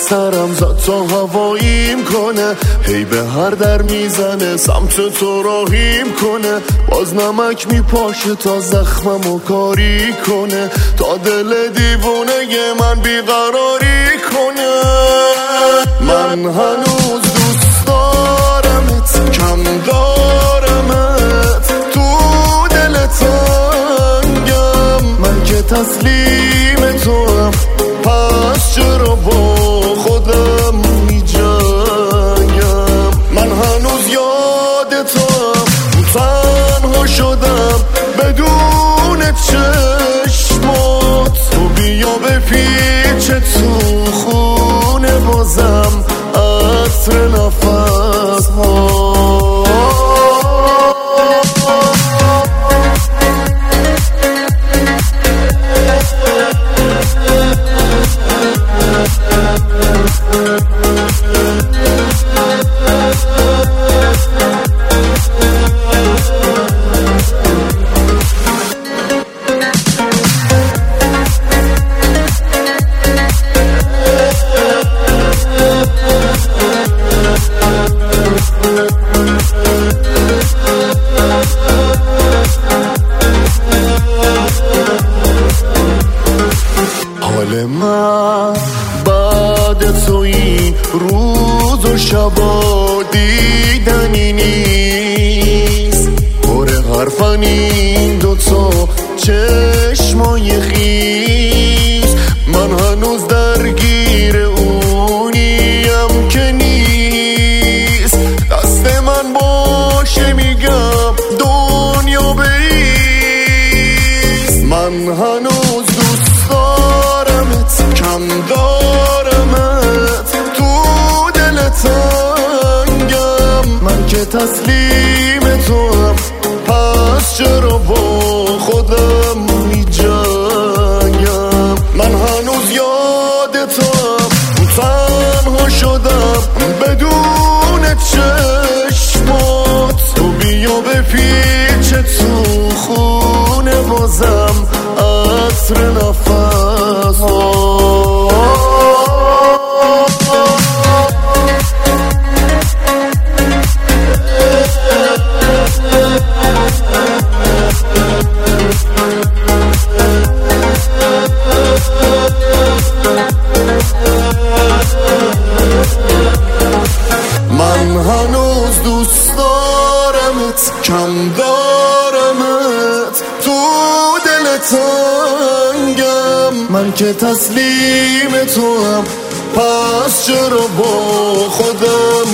سرم زد تا هواییم کنه، هی به هر در میزنه سمت تو راهیم کنه. باز نمک میپاشه تا زخممو کاری کنه، تا دل دیوونه من بیقراری کنه. من هنوز دوست دارمت، کم دارمت، تو دل تنگم. من که تسلیم توام، پس چرا با خودم میجنگم؟ من هنوز یادتم، تنها شدم بدون چشمات. تو بیا بپیچ تو خونه بازم عطر نفس ها. حال من بعد تو این روز و شبا دیدنی نیست. پر حرفن این دوتا چشمای خیس. من هنوز درگیر اونیم که نیست. دست من باشه میگم دنیا بریز. من هنوز دوست دارمت، کم دارمت، تو دل تنگم. من که تسلیم توام، پس چرا با خودم میجنگم؟ من هنوز یادتم، تنها شدم بدون چشمات. تو بیا بپیچ تو خونه بازم عطر نفس ها. من هنوز دوست دارمت، کم دارمت، تو دل تنگم. من که تسلیم توام، پس چرا با خودم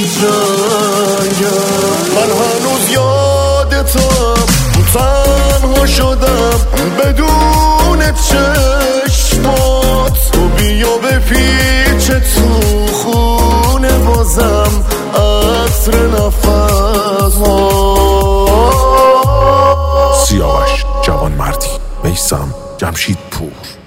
میجنگم؟ من هنوز یادتم، تنها شدم بدون چشمات. تو بیا بپیچ تو خونه بازم عطر نفس ها. سیاوش جوانمردی، میثم جمشیدپور.